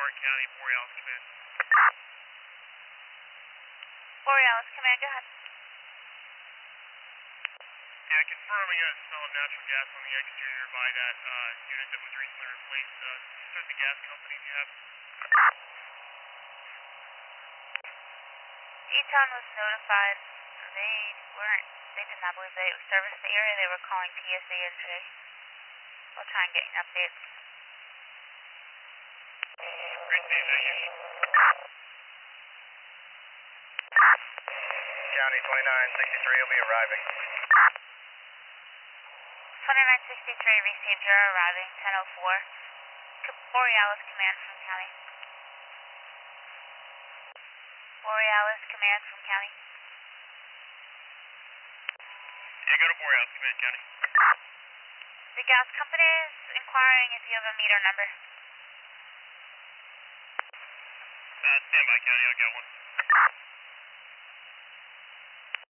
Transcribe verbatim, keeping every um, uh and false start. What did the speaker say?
Warren County, Borealis Command. Borealis Command, go ahead. Yeah, confirming a smell of natural gas on the exterior by that uh, unit that was recently replaced. Uh, start the gas company if you have. Eton was notified. They weren't, they did not believe they serviced the area. They were calling P S A in today. We'll try and get an update. Great day, thank you. County twenty-nine sixty-three will be arriving. twenty-nine sixty-three received, you're arriving, ten oh four. Borealis Command from County. Borealis Command from County. Yeah, go to Borealis Command, County. The gas company is inquiring if you have a meter number. Uh, stand by, County, I've got one.